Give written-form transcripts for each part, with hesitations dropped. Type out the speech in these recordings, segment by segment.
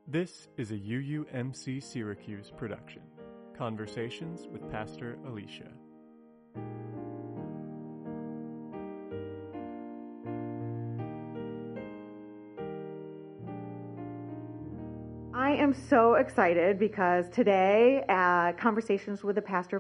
This is a UUMC Syracuse production. Conversations with Pastor Alicia. I am so excited because today, Conversations with Pastor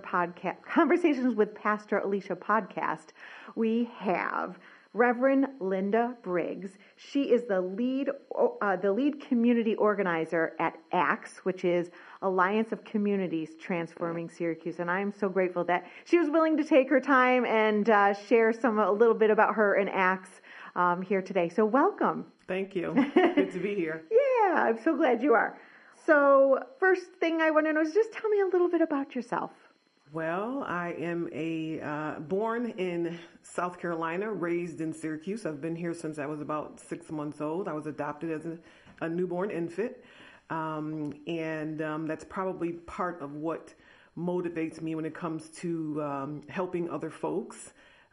Alicia podcast, we have Reverend Linda Briggs. She is the lead community organizer at ACTS, which is Alliance of Communities Transforming Syracuse. And I'm so grateful that she was willing to take her time and share a little bit about her and ACTS here today. So welcome. Thank you. Good to be here. Yeah, I'm so glad you are. So first thing I want to know is just tell me a little bit about yourself. Well, I am born in South Carolina, raised in Syracuse. I've been here since I was about 6 months old. I was adopted as a newborn infant. And that's probably part of what motivates me when it comes to helping other folks.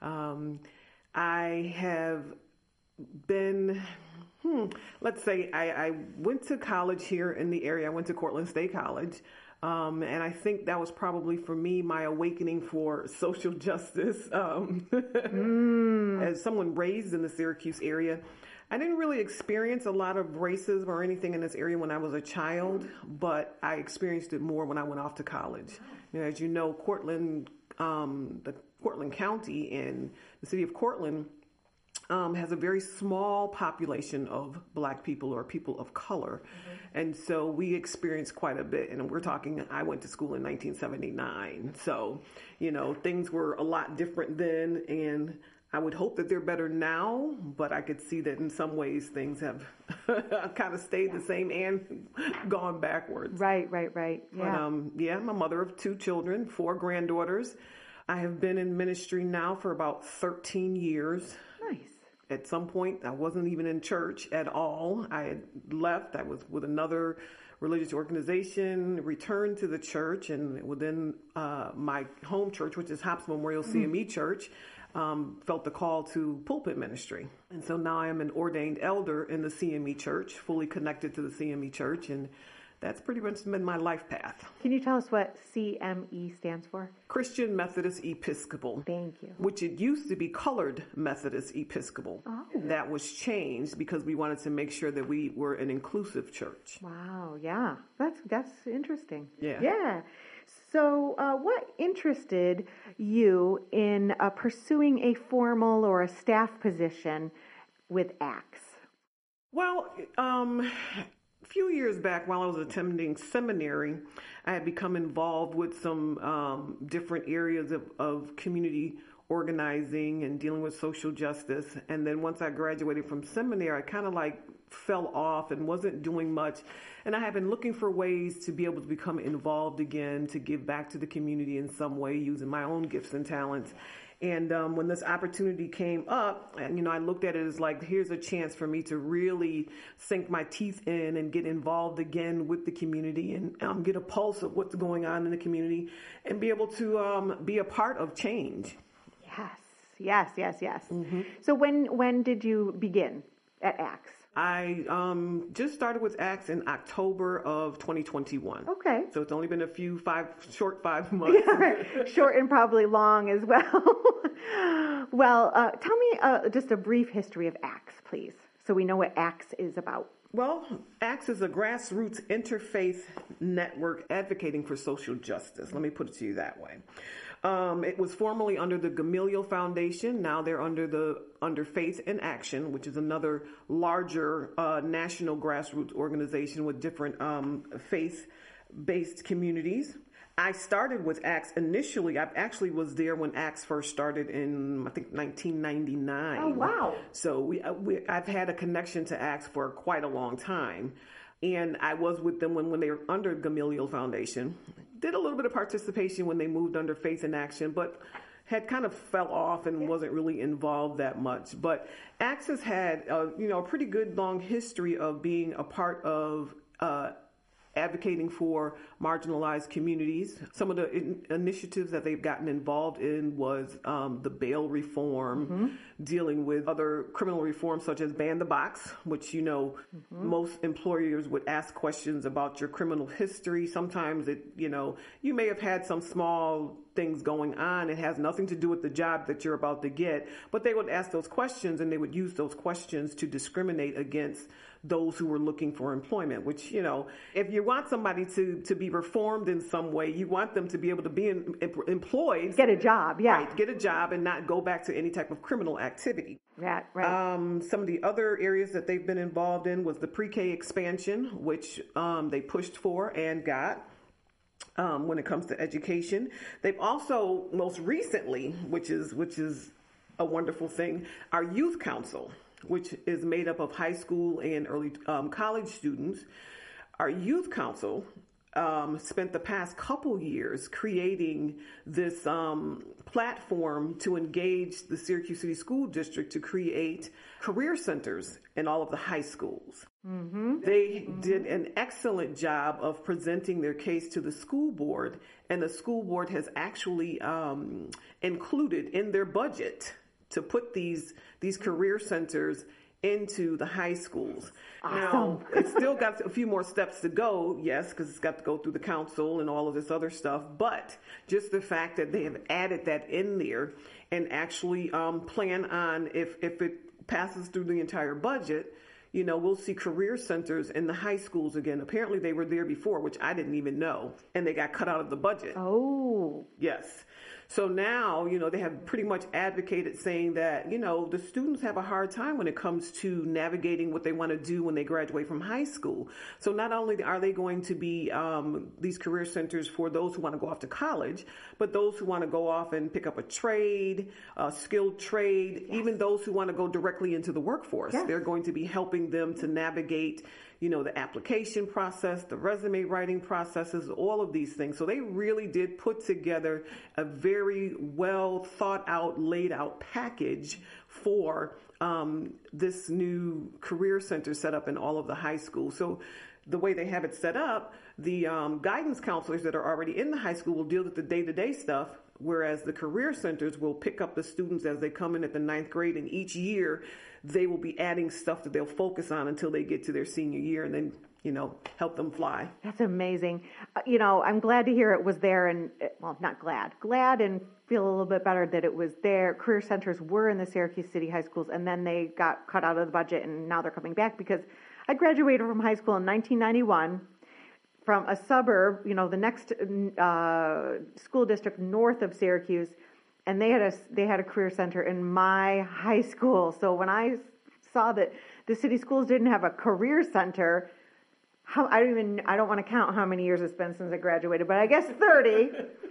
I have been, let's say I went to college here in the area. I went to Cortland State College. And I think that was probably for me, my awakening for social justice. As someone raised in the Syracuse area, I didn't really experience a lot of racism or anything in this area when I was a child, but I experienced it more when I went off to college. As you know, Cortland, the Cortland County and the city of Cortland has a very small population of Black people or people of color. Mm-hmm. And so we experienced quite a bit. And we're talking, I went to school in 1979. So, things were a lot different then. And I would hope that they're better now. But I could see that in some ways things have kind of stayed the same and gone backwards. Right. Yeah. But I'm a mother of 2 children, 4 granddaughters. I have been in ministry now for about 13 years. Nice. At some point, I wasn't even in church at all. I had left. I was with another religious organization, returned to the church, and within my home church, which is Hops Memorial CME Church, felt the call to pulpit ministry. And so now I am an ordained elder in the CME Church, fully connected to the CME Church, and that's pretty much been my life path. Can you tell us what CME stands for? Christian Methodist Episcopal. Thank you. Which it used to be Colored Methodist Episcopal. Oh. That was changed because we wanted to make sure that we were an inclusive church. Wow, yeah. That's interesting. Yeah. So what interested you in pursuing a formal or a staff position with ACTS? Well, a few years back, while I was attending seminary, I had become involved with some different areas of community organizing and dealing with social justice. And then once I graduated from seminary, I kind of fell off and wasn't doing much. And I have been looking for ways to be able to become involved again, to give back to the community in some way using my own gifts and talents. And when this opportunity came up, and I looked at it as here's a chance for me to really sink my teeth in and get involved again with the community and get a pulse of what's going on in the community and be able to be a part of change. Yes. Mm-hmm. So when did you begin at ACTS? I just started with ACTS in October of 2021. Okay. So it's only been short 5 months. Yeah, short and probably long as well. Well, tell me just a brief history of ACTS, please, so we know what ACTS is about. Well, ACTS is a grassroots interfaith network advocating for social justice. Let me put it to you that way. It was formerly under the Gamaliel Foundation. Now they're under Faith in Action, which is another larger national grassroots organization with different faith-based communities. I started with ACTS initially. I actually was there when ACTS first started in, I think, 1999. Oh, wow. So I've had a connection to ACTS for quite a long time. And I was with them when they were under Gamaliel Foundation. Did a little bit of participation when they moved under Faith in Action, but had kind of fell off and wasn't really involved that much. But ACTS has had a pretty good long history of being a part of advocating for marginalized communities. Some of the initiatives that they've gotten involved in was the bail reform, dealing with other criminal reforms such as ban the box, which, most employers would ask questions about your criminal history. Sometimes you may have had some small things going on. It has nothing to do with the job that you're about to get, but they would ask those questions, and they would use those questions to discriminate against those who were looking for employment, which, if you want somebody to be reformed in some way, you want them to be able to be employed. Get a job, yeah. Right, get a job and not go back to any type of criminal activity. Right. Some of the other areas that they've been involved in was the pre-K expansion, which they pushed for and got. When it comes to education, they've also most recently, which is a wonderful thing, our youth council, which is made up of high school and early college students. Our youth council spent the past couple years creating this platform to engage the Syracuse City School District to create career centers in all of the high schools. They did an excellent job of presenting their case to the school board, and the school board has actually included in their budget to put these career centers into the high schools. Awesome. Now, it's still got a few more steps to go, yes, because it's got to go through the council and all of this other stuff, but just the fact that they have added that in there and actually plan on, if it passes through the entire budget, we'll see career centers in the high schools again. Apparently they were there before, which I didn't even know, and they got cut out of the budget. Oh. Yes. So now, they have pretty much advocated saying that, the students have a hard time when it comes to navigating what they want to do when they graduate from high school. So not only are they going to be these career centers for those who want to go off to college, but those who want to go off and pick up a trade, a skilled trade, even those who want to go directly into the workforce. They're going to be helping them to navigate the application process, the resume writing processes, all of these things. So they really did put together a very well thought out, laid out package for this new career center set up in all of the high schools. So the way they have it set up, the guidance counselors that are already in the high school will deal with the day-to-day stuff, whereas the career centers will pick up the students as they come in at the 9th grade, and each year they will be adding stuff that they'll focus on until they get to their senior year, and then help them fly. That's amazing. I'm glad to hear it was there, and not glad and feel a little bit better that it was there. Career centers were in the Syracuse City high schools, and then they got cut out of the budget, and now they're coming back, because I graduated from high school in 1991 from a suburb, the next school district north of Syracuse, and they had a career center in my high school. So when I saw that the city schools didn't have a career center, I don't want to count how many years it's been since I graduated, but I guess 30.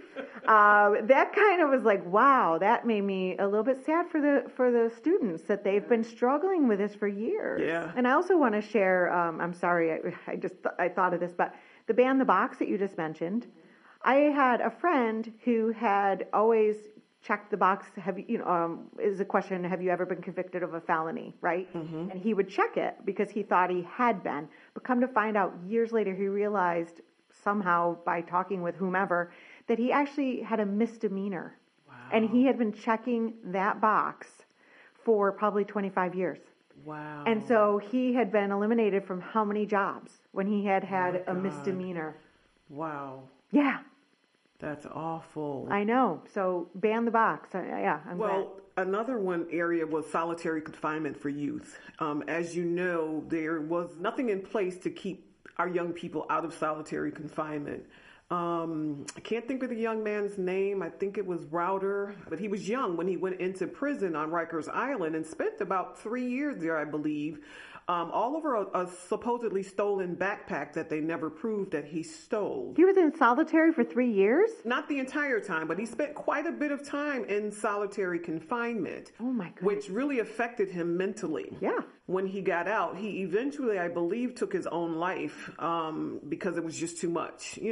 That kind of was like, wow, that made me a little bit sad for the students that they've been struggling with this for years. Yeah. And I also want to share, I'm sorry, I thought of this, but the ban the box that you just mentioned, I had a friend who had always checked the box, is a question, have you ever been convicted of a felony, right? Mm-hmm. And he would check it because he thought he had been. But come to find out, years later, he realized somehow by talking with whomever that he actually had a misdemeanor. Wow. And he had been checking that box for probably 25 years. Wow. And so he had been eliminated from how many jobs when he had a misdemeanor. Wow. Yeah. That's awful. I know. So ban the box. I'm glad. Another one area was solitary confinement for youth. As you know, there was nothing in place to keep our young people out of solitary confinement. I can't think of the young man's name. I think it was Router, but he was young when he went into prison on Rikers Island and spent about 3 years there, I believe, all over a supposedly stolen backpack that they never proved that he stole. He was in solitary for 3 years? Not the entire time, but he spent quite a bit of time in solitary confinement. Oh my goodness. Which really affected him mentally. Yeah. When he got out, he eventually, I believe, took his own life because it was just too much. He was young.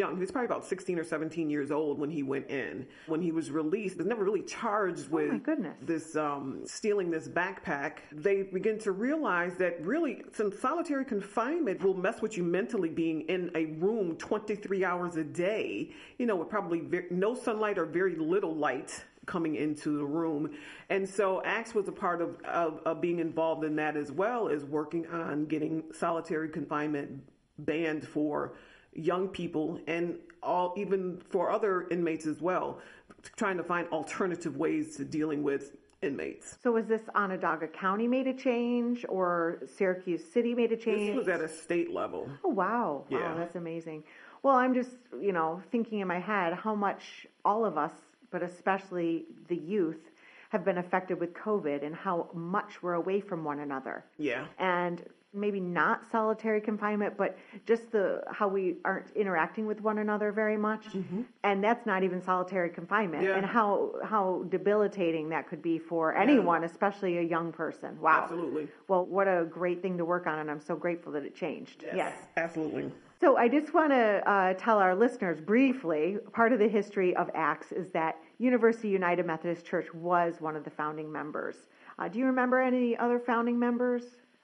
young. He was probably about 16 or 17 years old when he went in. When he was released, he was never really charged with this stealing this backpack. They begin to realize that really some solitary confinement will mess with you mentally, being in a room 23 hours a day, with probably no sunlight or very little light coming into the room. And so ACTS was a part of being involved in that, as well as working on getting solitary confinement banned for young people and even for other inmates as well, trying to find alternative ways to dealing with inmates. So was this Onondaga County made a change, or Syracuse City made a change? This was at a state level. Oh, wow. Yeah. Wow, that's amazing. Well, I'm just, thinking in my head how much all of us, but especially the youth, have been affected with COVID and how much we're away from one another. Yeah. And maybe not solitary confinement, but just how we aren't interacting with one another very much. Mm-hmm. And that's not even solitary confinement. Yeah. And how debilitating that could be for anyone, especially a young person. Wow. Absolutely. Well, what a great thing to work on, and I'm so grateful that it changed. Yes. Absolutely. So I just want to tell our listeners briefly, part of the history of ACTS is that University United Methodist Church was one of the founding members. Do you remember any other founding members?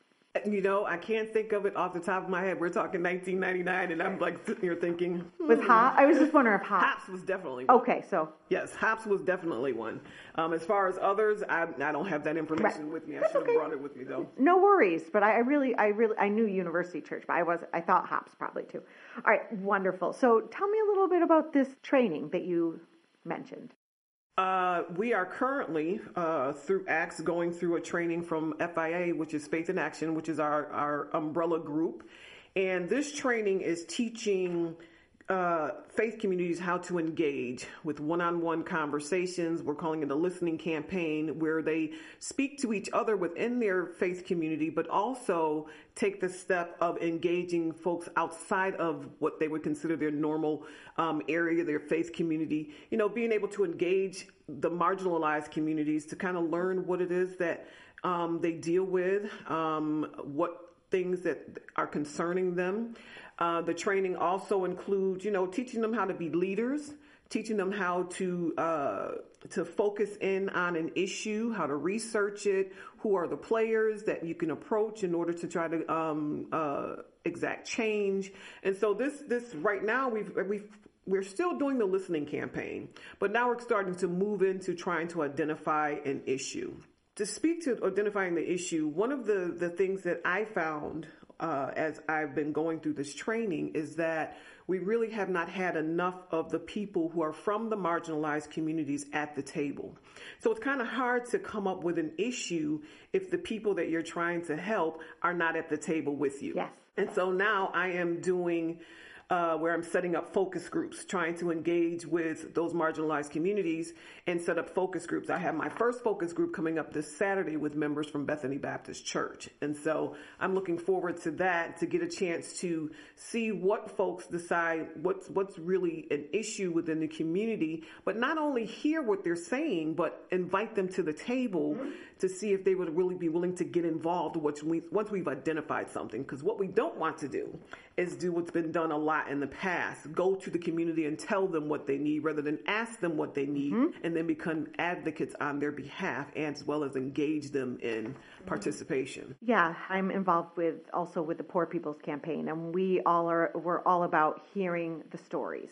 I can't think of it off the top of my head. We're talking 1999, and I'm like sitting here thinking. Was Hops? I was just wondering if Hops. Hops was definitely one. Okay, so. Yes, Hops was definitely one. As far as others, I don't have that information with me. I should have brought it with me, though. No worries, but I knew University Church, but I thought Hops probably too. All right, wonderful. So tell me a little bit about this training that you mentioned. We are currently, through ACTS, going through a training from FIA, which is Faith in Action, which is our umbrella group. And this training is teaching faith communities how to engage with one-on-one conversations. We're calling it a listening campaign, where they speak to each other within their faith community, but also take the step of engaging folks outside of what they would consider their normal area, their faith community. Being able to engage the marginalized communities to kind of learn what it is that they deal with, what things that are concerning them. The training also includes, teaching them how to be leaders, teaching them how to focus in on an issue, how to research it, who are the players that you can approach in order to try to exact change. And so this right now we're still doing the listening campaign, but now we're starting to move into trying to identify an issue. To speak to identifying the issue, one of the things that I found as I've been going through this training is that we really have not had enough of the people who are from the marginalized communities at the table. So it's kind of hard to come up with an issue if the people that you're trying to help are not at the table with you. Yes. And so now I am doing where I'm setting up focus groups, trying to engage with those marginalized communities and set up focus groups. I have my first focus group coming up this Saturday with members from Bethany Baptist Church. And so I'm looking forward to that, to get a chance to see what folks decide what's really an issue within the community, but not only hear what they're saying, but invite them to the table to see if they would really be willing to get involved once we've identified something. Because what we don't want to do is do what's been done a lot in the past, go to the community and tell them what they need rather than ask them what they need, and then become advocates on their behalf, as well as engage them in participation. Yeah, I'm involved also with the Poor People's Campaign, and we're all about hearing the stories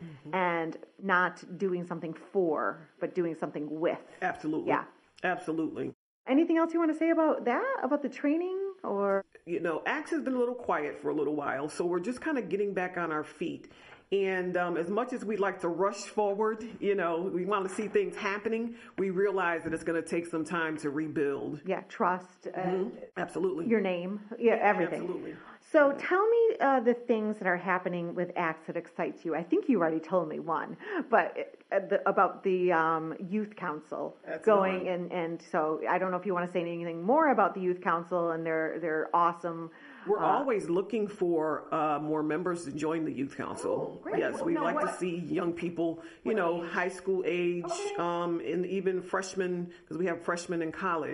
and not doing something for, but doing something with. Absolutely. Yeah. Absolutely. Anything else you want to say about that, about the training? Or ACTS has been a little quiet for a little while, so we're just kind of getting back on our feet. And as much as we'd like to rush forward, we want to see things happening, we realize that it's going to take some time to rebuild. Yeah, trust. Absolutely. Your name. Yeah, everything. Absolutely. So tell me the things that are happening with ACTS that excites you. I think you already told me one, but about the youth council. That's going and so I don't know if you want to say anything more about the youth council and their awesome. We're always looking for more members to join the youth council. Great. Yes, we'd like to see young people, high school age, and even freshmen, because we have freshmen in college,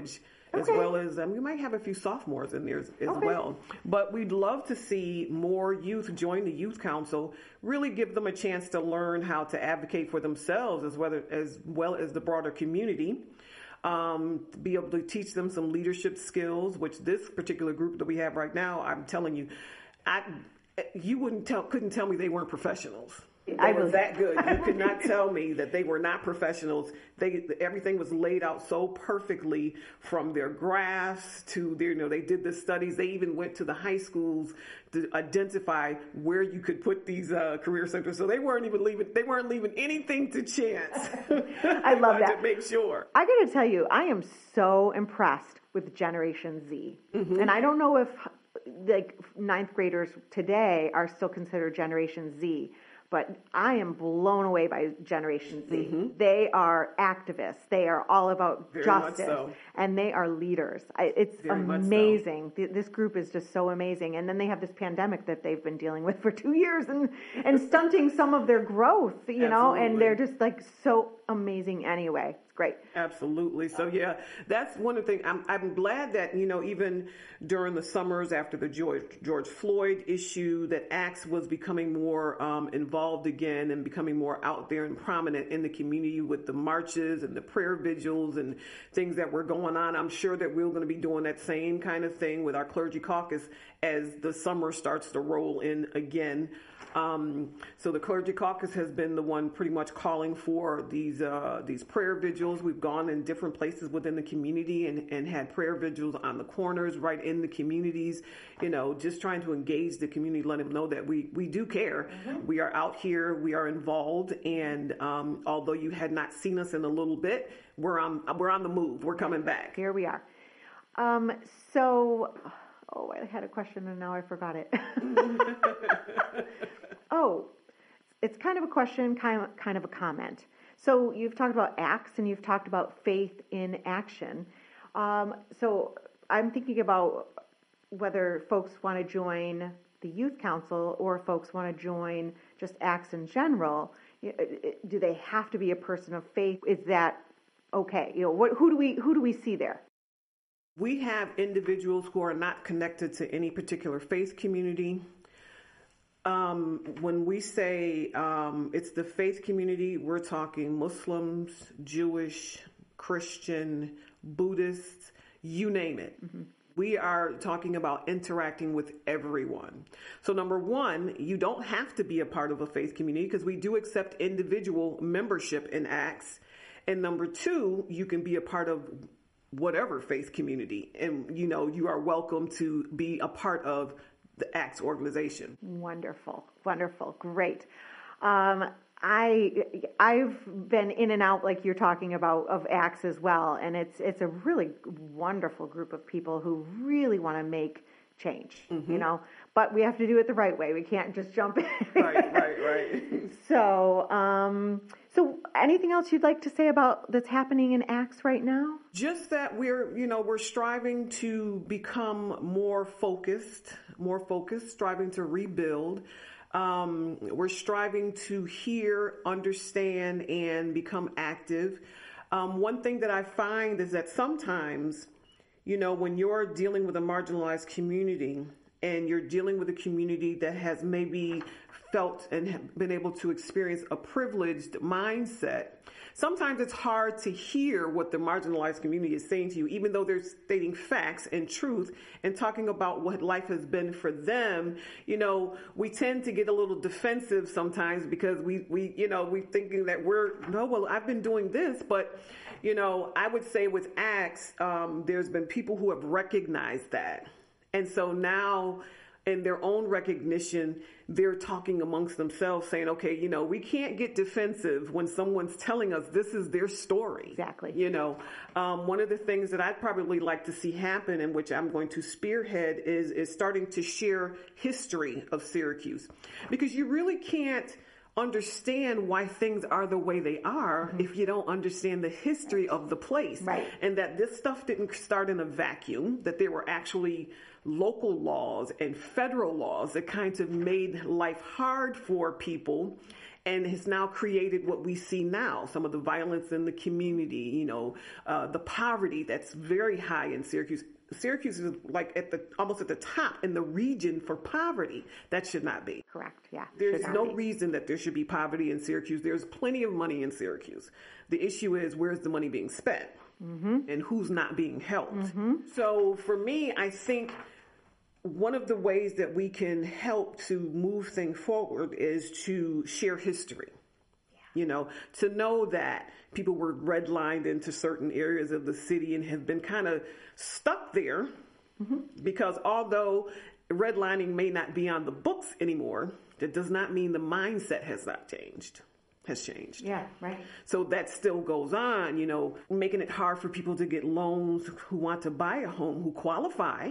as well as we might have a few sophomores in there as well. But we'd love to see more youth join the youth council, really give them a chance to learn how to advocate for themselves as well as the broader community. Be able to teach them some leadership skills, which this particular group that we have right now, I'm telling you, you couldn't tell me they weren't professionals. They were that good. You could not tell me that they were not professionals. Everything was laid out so perfectly, from their graphs to their, they did the studies. They even went to the high schools to identify where you could put these career centers. So they weren't leaving anything to chance. I love that. To make sure. I got to tell you, I am so impressed with Generation Z. Mm-hmm. And I don't know if ninth graders today are still considered Generation Z. But I am blown away by Generation Z. Mm-hmm. They are activists. They are all about justice. And they are leaders. It's very amazing. This group is just so amazing. And then they have this pandemic that they've been dealing with for 2 years and stunting some of their growth, you know, and they're just so amazing anyway. It's great. Absolutely. So, yeah, that's one of the things. I'm glad that, even during the summers after the George Floyd issue, that ACTS was becoming more involved again and becoming more out there and prominent in the community with the marches and the prayer vigils and things that were going on. I'm sure that we're going to be doing that same kind of thing with our clergy caucus as the summer starts to roll in again. So the clergy caucus has been the one pretty much calling for these prayer vigils. We've gone in different places within the community and had prayer vigils on the corners, right in the communities, just trying to engage the community, let them know that we do care. Mm-hmm. We are out here, we are involved. And, although you had not seen us in a little bit, we're on the move. We're coming back. Here we are. I had a question and now I forgot it. It's kind of a question, kind of a comment. So you've talked about ACTS and you've talked about faith in action. So I'm thinking about whether folks want to join the youth council or folks want to join just ACTS in general. Do they have to be a person of faith? Is that okay? Who do we see there? We have individuals who are not connected to any particular faith community. When we say it's the faith community, we're talking Muslims, Jewish, Christian, Buddhists, you name it. Mm-hmm. We are talking about interacting with everyone. So number one, you don't have to be a part of a faith community because we do accept individual membership in ACTS. And number two, you can be a part of whatever faith community. And, you are welcome to be a part of the ACTS organization. Wonderful. Great. I've been in and out, like you're talking about, of ACTS as well. And it's a really wonderful group of people who really want to make change, mm-hmm. But we have to do it the right way. We can't just jump in. Right. So anything else you'd like to say about that's happening in ACTS right now? Just that we're striving to become more focused, striving to rebuild. We're striving to hear, understand, and become active. One thing that I find is that sometimes, when you're dealing with a marginalized community and you're dealing with a community that has maybe felt and have been able to experience a privileged mindset, sometimes it's hard to hear what the marginalized community is saying to you, even though they're stating facts and truth and talking about what life has been for them. We tend to get a little defensive sometimes because we thinking that I've been doing this, but I would say with ACTS, there's been people who have recognized that. And so now in their own recognition, they're talking amongst themselves saying, okay, we can't get defensive when someone's telling us this is their story. Exactly. One of the things that I'd probably like to see happen, and which I'm going to spearhead, is starting to share history of Syracuse, because you really can't understand why things are the way they are mm-hmm. if you don't understand the history of the place. Right. And that this stuff didn't start in a vacuum, that there were actually local laws and federal laws that kind of made life hard for people. and has now created what we see now, some of the violence in the community, the poverty that's very high in Syracuse. Syracuse is like almost at the top in the region for poverty. That should not be. Correct. Yeah. There's no reason that there should be poverty in Syracuse. There's plenty of money in Syracuse. The issue is, where's the money being spent, and who's not being helped. So for me, I think one of the ways that we can help to move things forward is to share history. To know that people were redlined into certain areas of the city and have been kind of stuck there because although redlining may not be on the books anymore, that does not mean the mindset has changed. Yeah, right. So that still goes on, making it hard for people to get loans who want to buy a home, who qualify.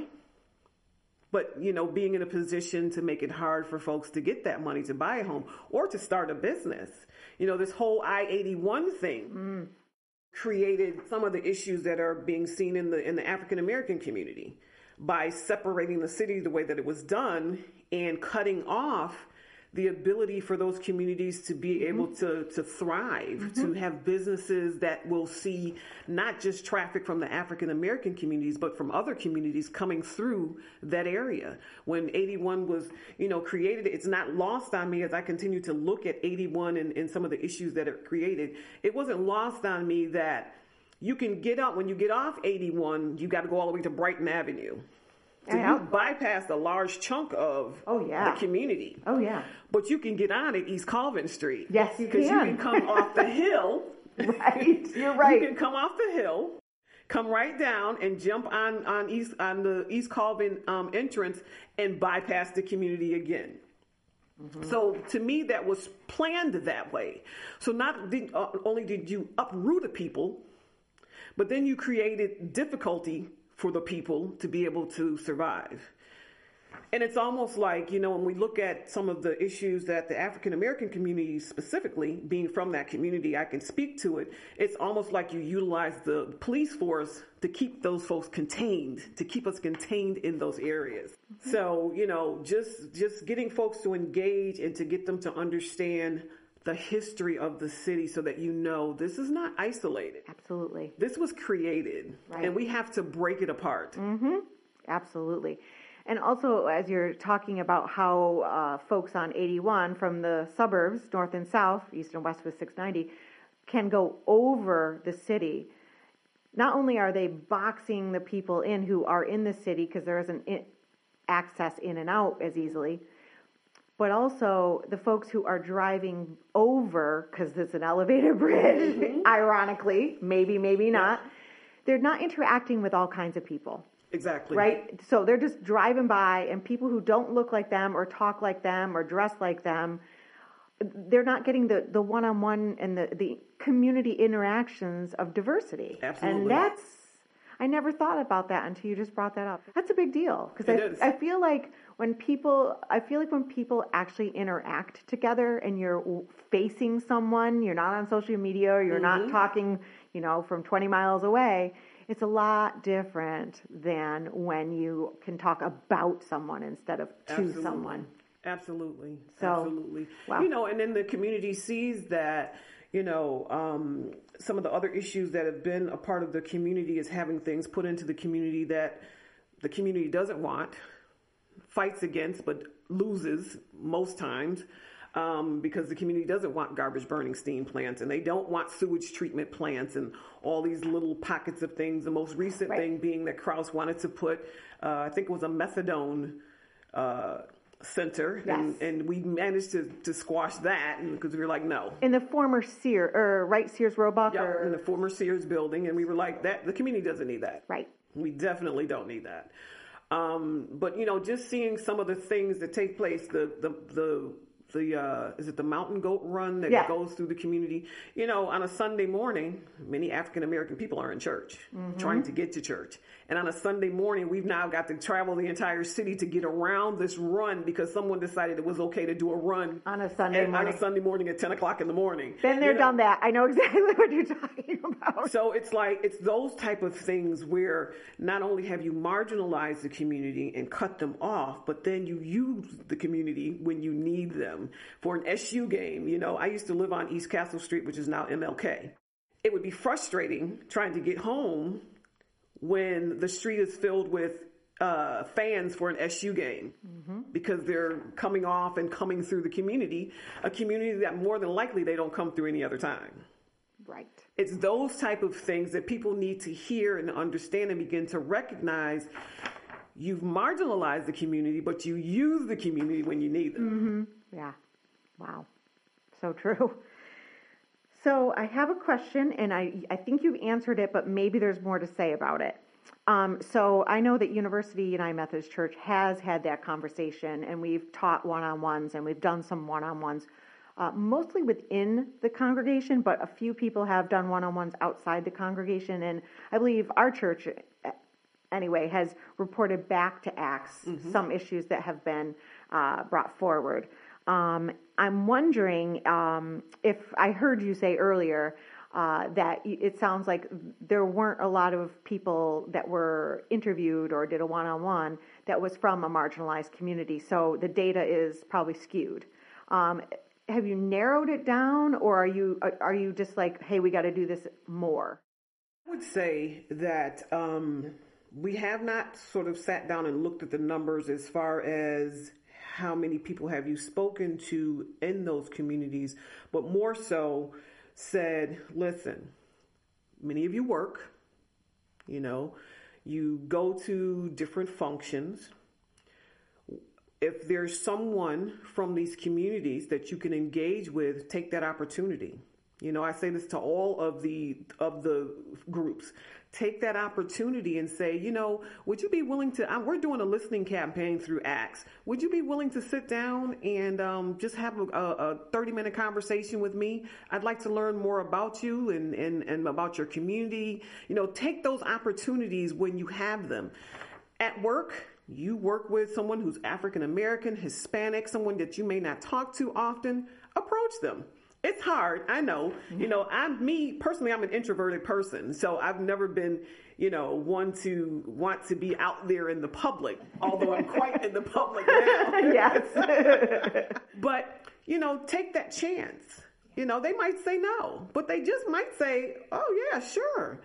But, being in a position to make it hard for folks to get that money to buy a home or to start a business. This whole I-81 thing created some of the issues that are being seen in the African-American community by separating the city the way that it was done and cutting off the ability for those communities to be able to thrive, to have businesses that will see not just traffic from the African American communities, but from other communities coming through that area. When 81 was, created, it's not lost on me as I continue to look at 81 and some of the issues that it created. It wasn't lost on me that you can when you get off 81, you got to go all the way to Brighton Avenue. So you bypass a large chunk of the community. Oh, yeah. But you can get on at East Colvin Street. Yes, you can. Because you can come off the hill. Right, you're right. You can come off the hill, come right down and jump on the East Colvin entrance and bypass the community again. So to me, that was planned that way. So not only did you uproot the people, but then you created difficulty for the people to be able to survive. And it's almost like, when we look at some of the issues that the African American community specifically, being from that community, I can speak to it. It's almost like you utilize the police force to keep those folks contained, to keep us contained in those areas. So, just getting folks to engage and to get them to understand the history of the city so that this is not isolated. Absolutely. This was created, and we have to break it apart. Absolutely. And also, as you're talking about how folks on 81 from the suburbs, north and south, east and west with 690, can go over the city, not only are they boxing the people in who are in the city because there isn't access in and out as easily, but also the folks who are driving over, because it's an elevated bridge, ironically, maybe not, they're not interacting with all kinds of people. Exactly. Right? So they're just driving by, and people who don't look like them or talk like them or dress like them, they're not getting the one-on-one and the community interactions of diversity. Absolutely. And I never thought about that until you just brought that up. That's a big deal, because I feel like when people actually interact together and you're facing someone, you're not on social media, or you're not talking, from 20 miles away, it's a lot different than when you can talk about someone instead of to someone. Absolutely. So, absolutely. Wow. And then the community sees that, some of the other issues that have been a part of the community is having things put into the community that the community doesn't want, fights against, but loses most times. Because the community doesn't want garbage burning steam plants, and they don't want sewage treatment plants and all these little pockets of things. The most recent thing being that Krause wanted to put, I think it was a methadone center, and we managed to squash that because we were like, no. In the former Sears Roebuck? Yeah, in the former Sears building, and we were like, that the community doesn't need that. Right. We definitely don't need that. But just seeing some of the things that take place, is it the Mountain Goat Run that goes through the community? On a Sunday morning, many African American people are in church, trying to get to church. And on a Sunday morning, we've now got to travel the entire city to get around this run because someone decided it was okay to do a run on a Sunday morning at 10 o'clock in the morning. Been there, done that. I know exactly what you're talking about. So it's those type of things where not only have you marginalized the community and cut them off, but then you use the community when you need them. them for an SU game. You know, I used to live on East Castle Street, which is now MLK. It would be frustrating trying to get home when the street is filled with fans for an SU game, because they're coming off and coming through the community, a community that more than likely they don't come through any other time. Right. It's those type of things that people need to hear and understand and begin to recognize. You've marginalized the community, but you use the community when you need them. Yeah. Wow. So true. So I have a question, and I think you've answered it, but maybe there's more to say about it. So I know that University United Methodist Church has had that conversation, and we've taught one-on-ones, and we've done some one-on-ones, mostly within the congregation, but a few people have done one-on-ones outside the congregation, and I believe our church, anyway, has reported back to ACTS some issues that have been brought forward. I'm wondering if I heard you say earlier that it sounds like there weren't a lot of people that were interviewed or did a one-on-one that was from a marginalized community, so the data is probably skewed. Have you narrowed it down, or are you just like, hey, we got to do this more? I would say that we have not sort of sat down and looked at the numbers as far as how many people have you spoken to in those communities, but more so said, listen, many of you work, you go to different functions. If there's someone from these communities that you can engage with, take that opportunity. I say this to all of the groups. Take that opportunity and say, would you be willing to, we're doing a listening campaign through ACTS. Would you be willing to sit down and just have a 30-minute conversation with me? I'd like to learn more about you and about your community. Take those opportunities when you have them. At work, you work with someone who's African American, Hispanic, someone that you may not talk to often. Approach them. It's hard, I know. Personally, I'm an introverted person, so I've never been, one to want to be out there in the public, although I'm quite in the public now. Yes. But, take that chance. They might say no, but they just might say, oh, yeah, sure.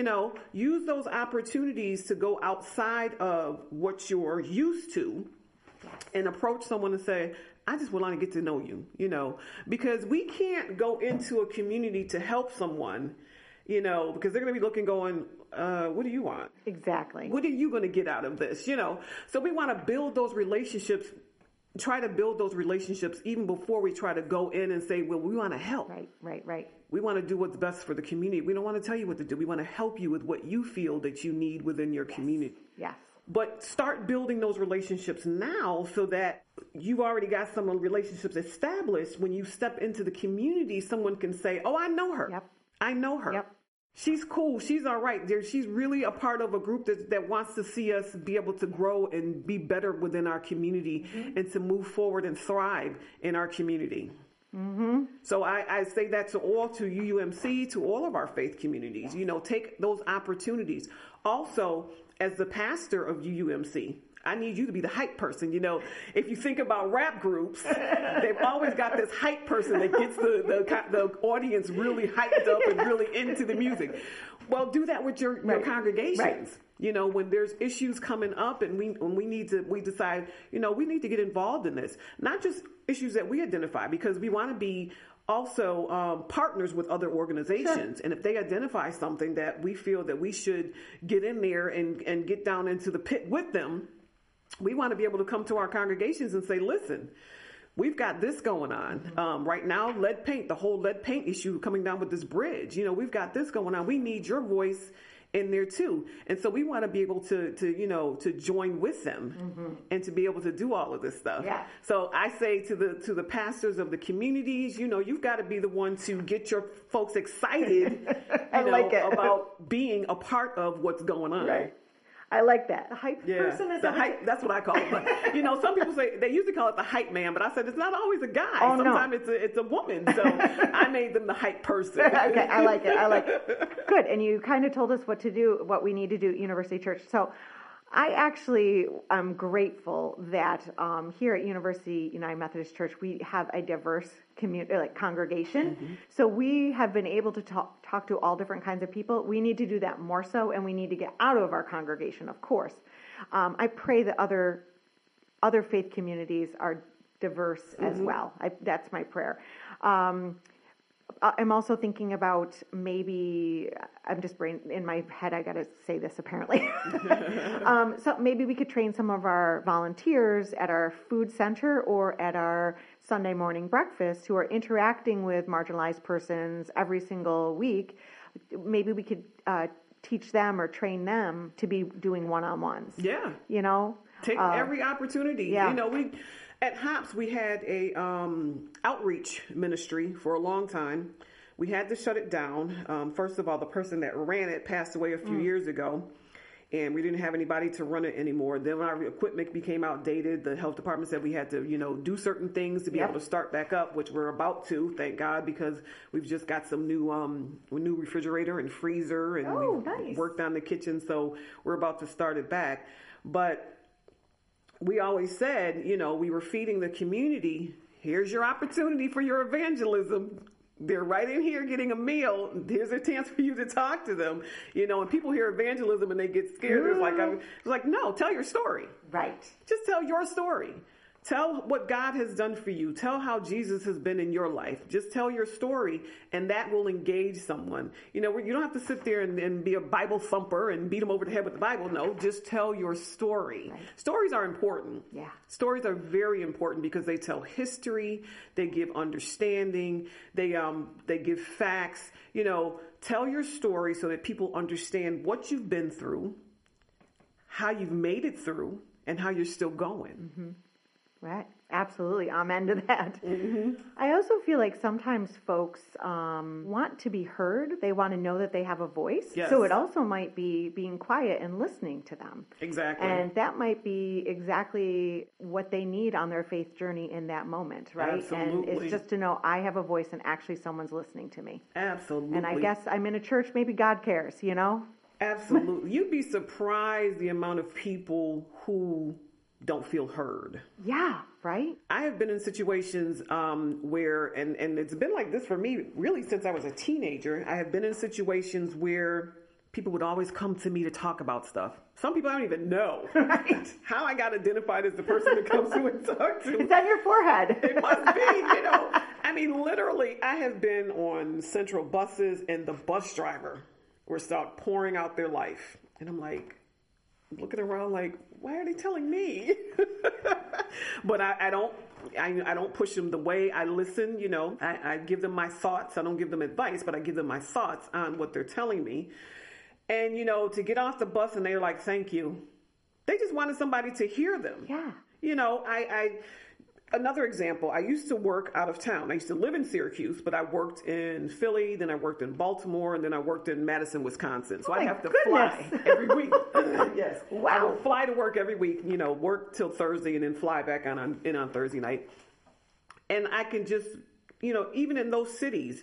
Use those opportunities to go outside of what you're used to and approach someone and say, I just want to get to know you, because we can't go into a community to help someone, because they're going to be looking going, what do you want? Exactly. What are you going to get out of this? So we want to build those relationships, try to build those relationships even before we try to go in and say, well, we want to help. Right. We want to do what's best for the community. We don't want to tell you what to do. We want to help you with what you feel that you need within your community. Yes. But start building those relationships now so that you've already got some relationships established. When you step into the community, someone can say, oh, I know her. Yep. I know her. Yep. She's cool. She's all right. She's really a part of a group that wants to see us be able to grow and be better within our community and to move forward and thrive in our community. So I say that to UUMC, to all of our faith communities, take those opportunities. Also, as the pastor of UUMC, I need you to be the hype person. If you think about rap groups, they've always got this hype person that gets the audience really hyped up and really into the music. Well, do that with your congregations. Right. When there's issues coming up and we decide, we need to get involved in this, not just issues that we identify, because we want to be also partners with other organizations. Sure. And if they identify something that we feel that we should get in there and get down into the pit with them, we want to be able to come to our congregations and say, listen, we've got this going on. Right now, lead paint, the whole lead paint issue coming down with this bridge, we've got this going on. We need your voice in there too. And so we want to be able to join with them and to be able to do all of this stuff. Yeah. So I say to the pastors of the communities, you've got to be the one to get your folks excited about being a part of what's going on. Right. I like that. The hype person is the hype. That's what I call it. But, some people say they usually call it the hype man, but I said it's not always a guy. Oh, sometimes it's a woman. So I made them the hype person. Okay, I like it. Good. And you kind of told us what to do, what we need to do at University Church. So I actually am grateful that here at University United Methodist Church, we have a diverse community, like congregation. Mm-hmm. So we have been able to talk to all different kinds of people. We need to do that more so, and we need to get out of our congregation, of course. I pray that other faith communities are diverse as well. That's my prayer. I'm also thinking about maybe, in my head, I got to say this apparently. So maybe we could train some of our volunteers at our food center or at our Sunday morning breakfast who are interacting with marginalized persons every single week. Maybe we could teach them or train them to be doing one-on-ones. Yeah. You know? Take every opportunity. Yeah. You know, at HOPS, we had a outreach ministry for a long time. We had to shut it down. First of all, the person that ran it passed away a few years ago, and we didn't have anybody to run it anymore. Then our equipment became outdated. The health department said we had to, do certain things to be able to start back up, which we're about to, thank God, because we've just got some new refrigerator and freezer, and we've worked on the kitchen, so we're about to start it back. But we always said, we were feeding the community. Here's your opportunity for your evangelism. They're right in here getting a meal. Here's a chance for you to talk to them. And people hear evangelism and they get scared. It's like, no, tell your story. Right. Just tell your story. Tell what God has done for you. Tell how Jesus has been in your life. Just tell your story, and that will engage someone. You don't have to sit there and be a Bible thumper and beat them over the head with the Bible. No, just tell your story. Right. Stories are important. Yeah. Stories are very important because they tell history. They give understanding. They give facts. Tell your story so that people understand what you've been through, how you've made it through, and how you're still going. Mm-hmm. Right. Absolutely. Amen to that. Mm-hmm. I also feel like sometimes folks want to be heard. They want to know that they have a voice. Yes. So it also might be being quiet and listening to them. Exactly. And that might be exactly what they need on their faith journey in that moment, right? Absolutely. And it's just to know I have a voice and actually someone's listening to me. Absolutely. And I guess I'm in a church, maybe God cares, Absolutely. You'd be surprised the amount of people who don't feel heard. Yeah, right? I have been in situations where, and it's been like this for me really since I was a teenager. I have been in situations where people would always come to me to talk about stuff. Some people I don't even know. Right. How I got identified as the person to come to and talk to. It's on your forehead. It must be, I mean, literally, I have been on Central buses and the bus driver will start pouring out their life. And I'm like, looking around like, why are they telling me? But I don't push them the way I listen. I give them my thoughts. I don't give them advice, but I give them my thoughts on what they're telling me. And, to get off the bus and they're like, thank you. They just wanted somebody to hear them. Yeah. Another example, I used to work out of town. I used to live in Syracuse, but I worked in Philly, then I worked in Baltimore, and then I worked in Madison, Wisconsin. So I have to fly every week. Yes. Wow. I will fly to work every week, work till Thursday and then fly back on Thursday night. And I can just, even in those cities,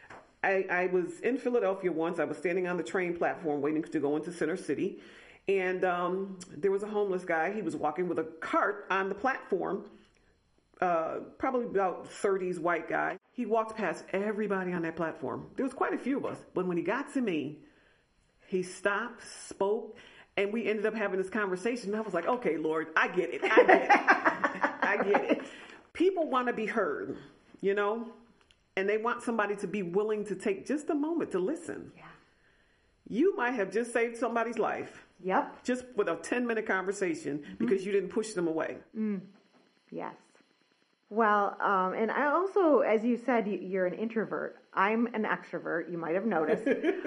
I was in Philadelphia once. I was standing on the train platform waiting to go into Center City. And there was a homeless guy. He was walking with a cart on the platform. Probably about 30s white guy. He walked past everybody on that platform. There was quite a few of us. But when he got to me, he stopped, spoke, and we ended up having this conversation. I was like, okay, Lord, I get it. I get it. People want to be heard, and they want somebody to be willing to take just a moment to listen. Yeah. You might have just saved somebody's life. Yep. Just with a 10-minute conversation because you didn't push them away. Yes. Well, and I also, as you said, you're an introvert. I'm an extrovert. You might have noticed.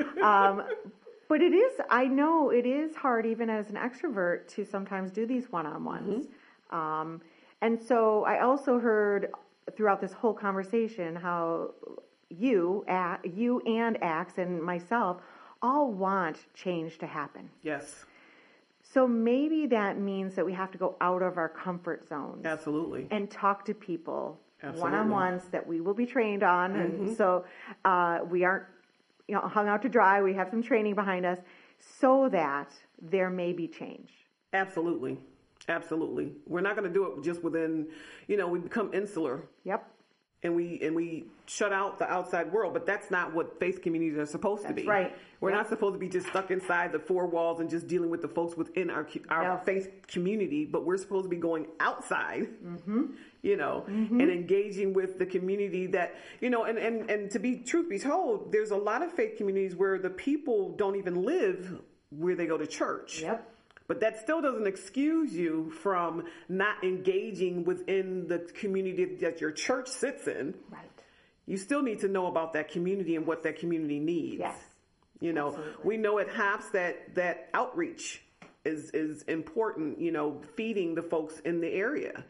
But I know it is hard even as an extrovert to sometimes do these one-on-ones. Mm-hmm. And so I also heard throughout this whole conversation how you and Axe and myself all want change to happen. Yes. So maybe that means that we have to go out of our comfort zones. Absolutely. And talk to people. Absolutely. One-on-ones that we will be trained on. Mm-hmm. And so we aren't hung out to dry. We have some training behind us so that there may be change. Absolutely. Absolutely. We're not going to do it just within, we become insular. Yep. And we shut out the outside world, but that's not what faith communities are supposed to be. That's right. We're not supposed to be just stuck inside the four walls and just dealing with the folks within our faith community, but we're supposed to be going outside, and engaging with the community that, and to be truth be told, there's a lot of faith communities where the people don't even live where they go to church. Yep. But that still doesn't excuse you from not engaging within the community that your church sits in. Right. You still need to know about that community and what that community needs. Yes. Absolutely. We know at HOPS that outreach is important, feeding the folks in the area.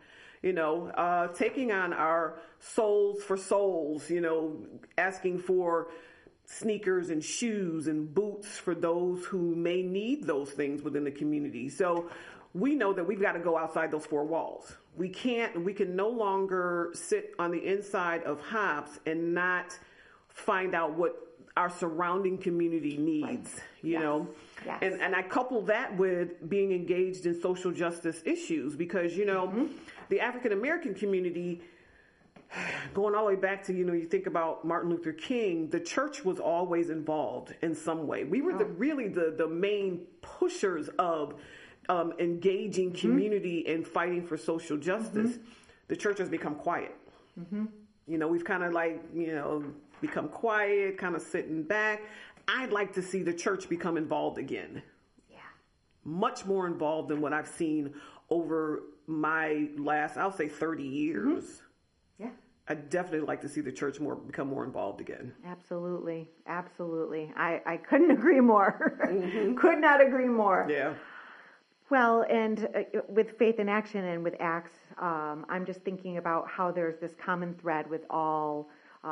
Taking on our souls for souls, asking for sneakers and shoes and boots for those who may need those things within the community. So we know that we've got to go outside those four walls. We can no longer sit on the inside of HOPS and not find out what our surrounding community needs, Yes. And I couple that with being engaged in social justice issues because, the African American community, going all the way back to, you think about Martin Luther King, the church was always involved in some way. We were really the main pushers of engaging community and fighting for social justice. The church has become quiet. We've kind of become quiet, kind of sitting back. I'd like to see the church become involved again. Yeah. Much more involved than what I've seen over my last, I'll say 30 years. Yeah. I'd definitely like to see the church become more involved again. Absolutely. Absolutely. I couldn't agree more. Could not agree more. Yeah. Well, and with Faith in Action and with ACTS, I'm just thinking about how there's this common thread with all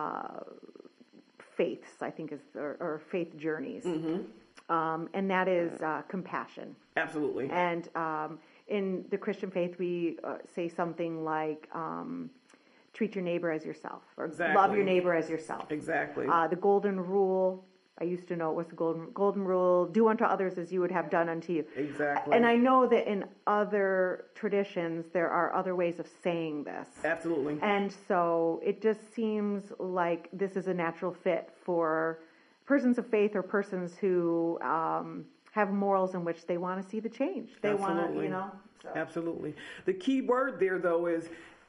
faiths, I think, or faith journeys. And that is compassion. Absolutely. And in the Christian faith, we say something like, treat your neighbor as yourself, or love your neighbor as yourself. Exactly. The golden rule, I used to know it was the golden rule, do unto others as you would have done unto you. Exactly. And I know that in other traditions, there are other ways of saying this. Absolutely. And so it just seems like this is a natural fit for persons of faith or persons who have morals in which they want to see the change. They want to, So. Absolutely. The key word there, though, is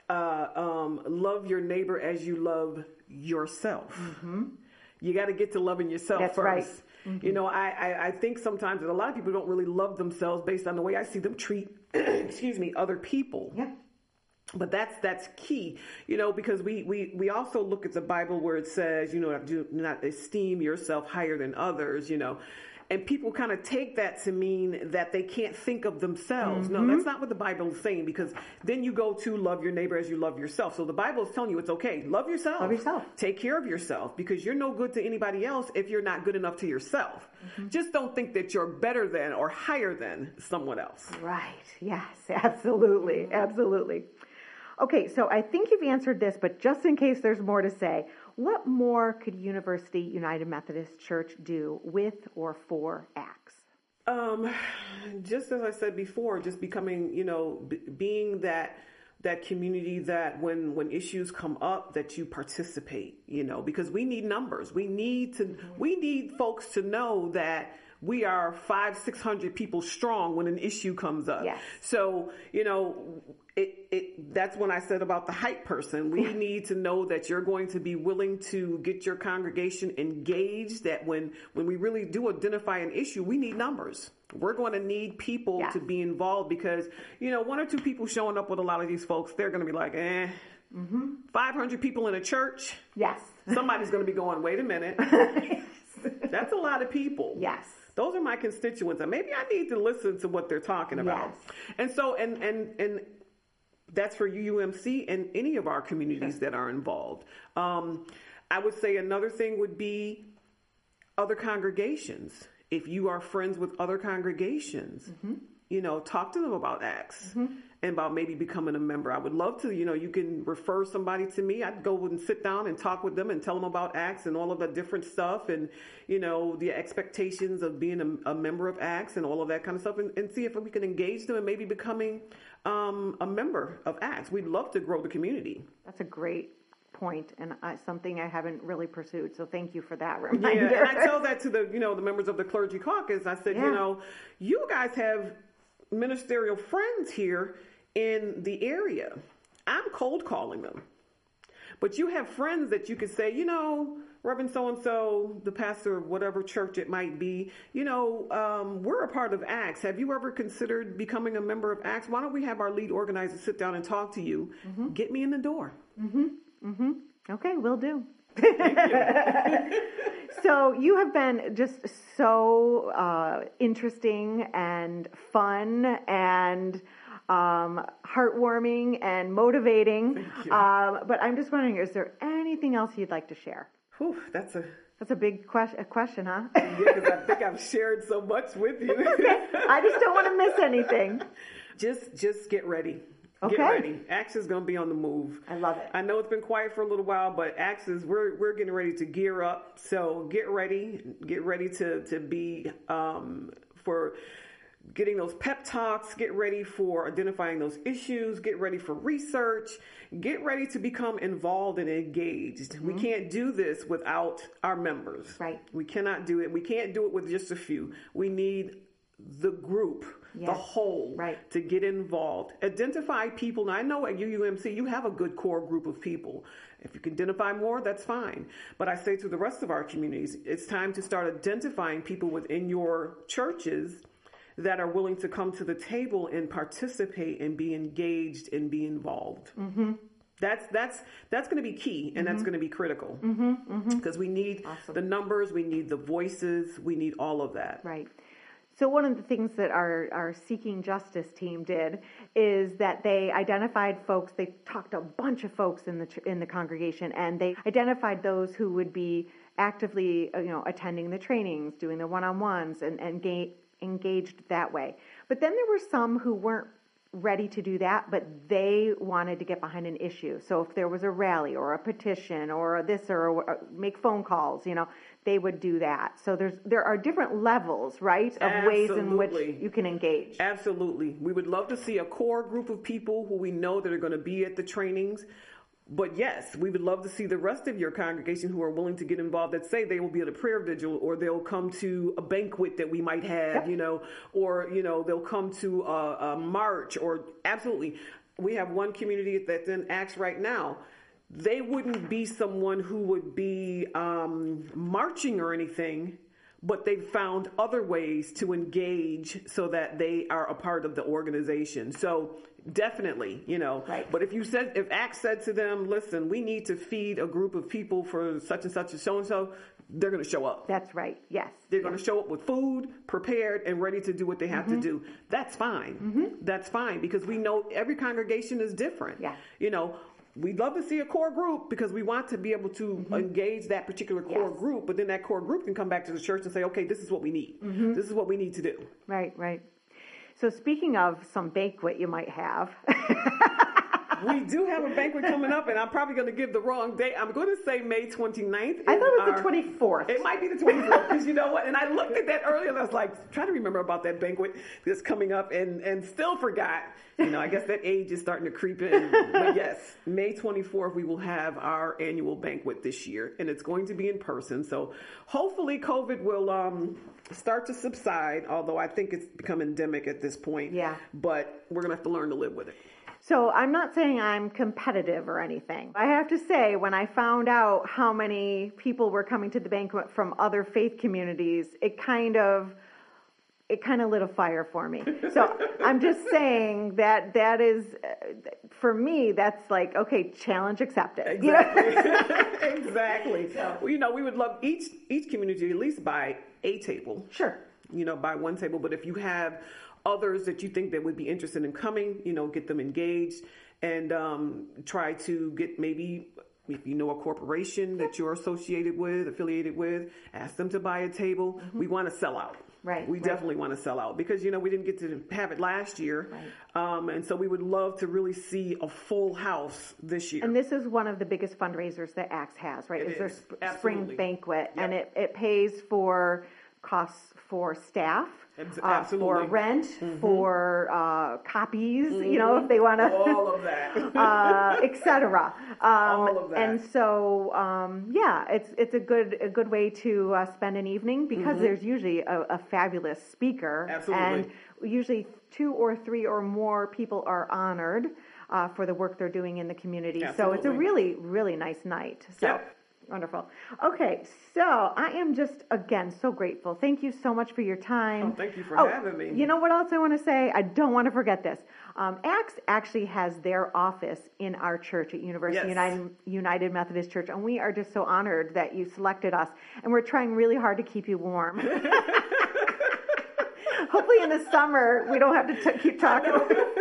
love your neighbor as you love yourself. You got to get to loving yourself That's first. Right. I think sometimes that a lot of people don't really love themselves based on the way I see them treat, other people. Yeah. But that's key, because we also look at the Bible where it says, do not esteem yourself higher than others, and people kind of take that to mean that they can't think of themselves. No, that's not what the Bible is saying, because then you go to love your neighbor as you love yourself. So the Bible is telling you it's okay. Love yourself. Love yourself. Take care of yourself, because you're no good to anybody else if you're not good enough to yourself. Just don't think that you're better than or higher than someone else. Right. Yes, absolutely. Absolutely. Okay, so I think you've answered this, but just in case there's more to say, what more could University United Methodist Church do with or for ACTS? Just as I said before, just becoming, being that community that when issues come up, that you participate, because we need numbers. We need folks to know that we are 500-600 people strong when an issue comes up. Yes. So, that's when I said about the hype person. We need to know that you're going to be willing to get your congregation engaged, that when we really do identify an issue, we need numbers. We're going to need people to be involved, because, 1 or 2 people showing up with a lot of these folks, they're going to be like, 500 people in a church. Yes. Somebody's going to be going, wait a minute. That's a lot of people. Yes. Those are my constituents, and maybe I need to listen to what they're talking about. Yes. And so, and that's for UUMC and any of our communities that are involved. I would say another thing would be other congregations. If you are friends with other congregations, talk to them about ACTS. and about maybe becoming a member. I would love to, you can refer somebody to me. I'd go and sit down and talk with them and tell them about ACTS and all of the different stuff and, the expectations of being a member of ACTS and all of that kind of stuff and see if we can engage them and maybe becoming a member of ACTS. We'd love to grow the community. That's a great point and something I haven't really pursued. So thank you for that reminder. Yeah, and I tell that to the members of the Clergy Caucus. I said, you guys have ministerial friends here in the area. I'm cold calling them. But you have friends that you could say, Reverend so-and-so, the pastor of whatever church it might be, we're a part of ACTS. Have you ever considered becoming a member of ACTS? Why don't we have our lead organizer sit down and talk to you? Mm-hmm. Get me in the door. Mm-hmm. Mm-hmm. Okay, will do. Thank you. So you have been just so interesting and fun and heartwarming and motivating. But I'm just wondering, is there anything else you'd like to share? Whew, that's a big question, huh? Yeah, because I think I've shared so much with you. Okay. I just don't want to miss anything. Just get ready. Okay. Get ready. ACTS is going to be on the move. I love it. I know it's been quiet for a little while, but ACTS is we're getting ready to gear up. So get ready. Get ready to be for getting those pep talks. Get ready for identifying those issues. Get ready for research. Get ready to become involved and engaged. Mm-hmm. We can't do this without our members. Right. We cannot do it. We can't do it with just a few. We need the group. Yes. The whole, right. To get involved. Identify people. Now, I know at UUMC you have a good core group of people. If you can identify more, that's fine. But I say to the rest of our communities, it's time to start identifying people within your churches that are willing to come to the table and participate and be engaged and be involved. Mm-hmm. That's going to be key, and mm-hmm. that's going to be critical because we need the numbers, we need the voices, we need all of that. Right. So one of the things that our Seeking Justice team did is that they identified folks. They talked to a bunch of folks in the congregation, and they identified those who would be actively, attending the trainings, doing the one-on-ones, and engaged that way. But then there were some who weren't ready to do that, but they wanted to get behind an issue. So if there was a rally or a petition or this or make phone calls, they would do that. So there are different levels, right, of Absolutely. ways in which you can engage. Absolutely. We would love to see a core group of people who we know that are going to be at the trainings. But yes, we would love to see the rest of your congregation who are willing to get involved, that say they will be at a prayer vigil or they'll come to a banquet that we might have, yep. Or they'll come to a march or absolutely. We have one community that's in ACTS right now. They wouldn't be someone who would be marching or anything, but they've found other ways to engage so that they are a part of the organization. So definitely, Right. But if ACTS said to them, listen, we need to feed a group of people for such and such and so, they're going to show up. That's right. Yes. They're going to show up with food, prepared, and ready to do what they have to do. That's fine. Mm-hmm. That's fine because we know every congregation is different. Yeah. We'd love to see a core group because we want to be able to engage that particular core group, but then that core group can come back to the church and say, okay, this is what we need. Mm-hmm. This is what we need to do. Right, right. So speaking of some banquet you might have. We do have a banquet coming up, and I'm probably going to give the wrong date. I'm going to say May 29th. I thought it was the 24th. It might be the 24th, because you know what? And I looked at that earlier, and I was like, trying to remember about that banquet that's coming up, and still forgot. I guess that age is starting to creep in. But yes, May 24th, we will have our annual banquet this year, and it's going to be in person. So hopefully COVID will start to subside, although I think it's become endemic at this point. Yeah. But we're going to have to learn to live with it. So I'm not saying I'm competitive or anything. I have to say, when I found out how many people were coming to the banquet from other faith communities, it kind of lit a fire for me. So I'm just saying that is, for me, that's like, okay, challenge accepted. Exactly. Exactly. So, we would love each community to at least buy a table. Sure. Buy one table. But if you have others that you think that would be interested in coming, get them engaged and try to get maybe, if you know a corporation that you're affiliated with, ask them to buy a table. Mm-hmm. We want to sell out. Right. We definitely want to sell out because, we didn't get to have it last year. Right. And so we would love to really see a full house this year. And this is one of the biggest fundraisers that ACTS has, right? It is is. their spring banquet. Yep. And it pays for costs for staff, for rent, for copies, if they want to. All of that. Et cetera. All of that. And so, it's a good way to spend an evening because there's usually a fabulous speaker. Absolutely. And usually 2 or 3 or more people are honored for the work they're doing in the community. Absolutely. So it's a really, really nice night. So. Yep. Wonderful. Okay, so I am just, again, so grateful. Thank you so much for your time. Oh, thank you for having me. You know what else I want to say? I don't want to forget this. ACTS actually has their office in our church at University United Methodist Church, and we are just so honored that you selected us, and we're trying really hard to keep you warm. Hopefully in the summer we don't have to keep talking.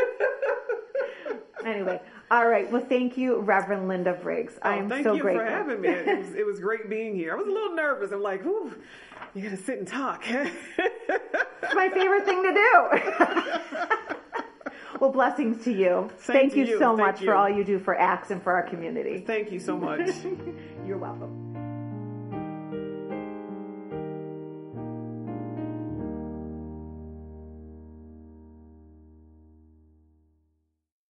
Anyway. All right. Well, thank you, Reverend Linda Briggs. I'm so grateful. Thank you for having me. It was great being here. I was a little nervous. I'm like, ooh, you got to sit and talk. It's my favorite thing to do. Well, blessings to you. Thank you so much for all you do for ACTS and for our community. Thank you so much. You're welcome.